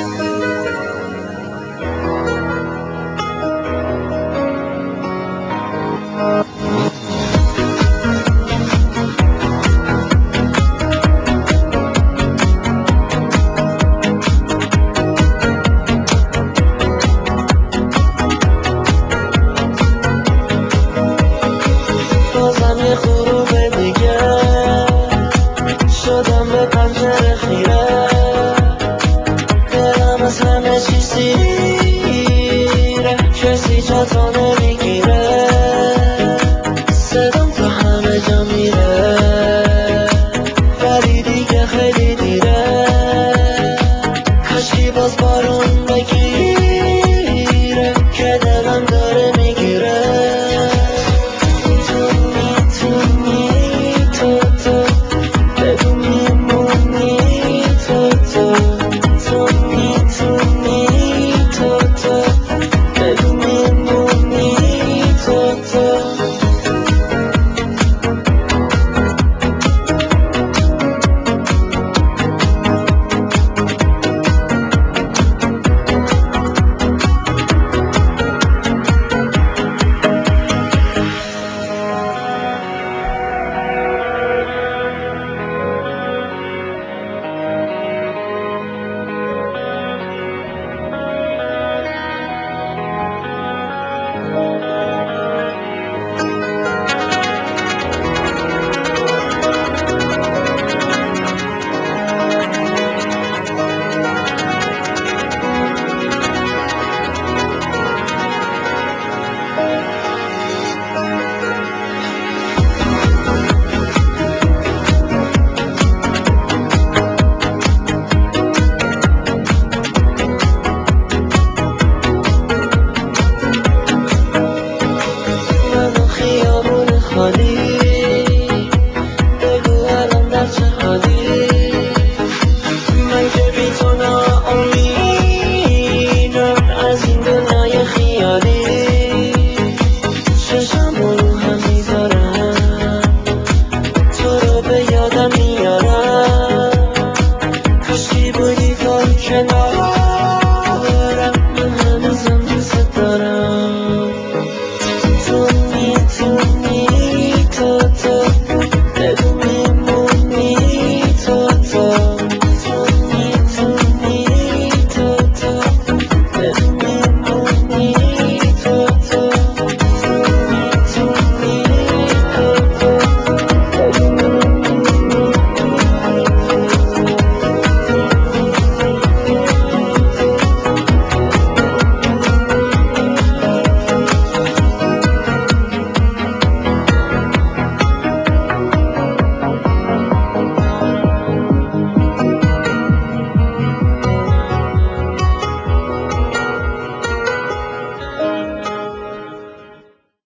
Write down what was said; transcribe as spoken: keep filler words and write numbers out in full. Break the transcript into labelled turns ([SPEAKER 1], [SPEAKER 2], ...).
[SPEAKER 1] بازم یه غروب دیگه شدم به پنجره خیره، دلم از همه چی سیره، کسی جاتو نمیگیره، صدام تو همه جا میره ولی دیگه خیلی دیره، کاشکی باز بارون بگیره که دلم داره میگیره. خیابون خالی بگو الان در چه حالی، من که بی تو ناامیدم از این دنیای خیالی، چشم رو هم میذارم تو رو به یادم میارم، کاشکی بودی تو کنار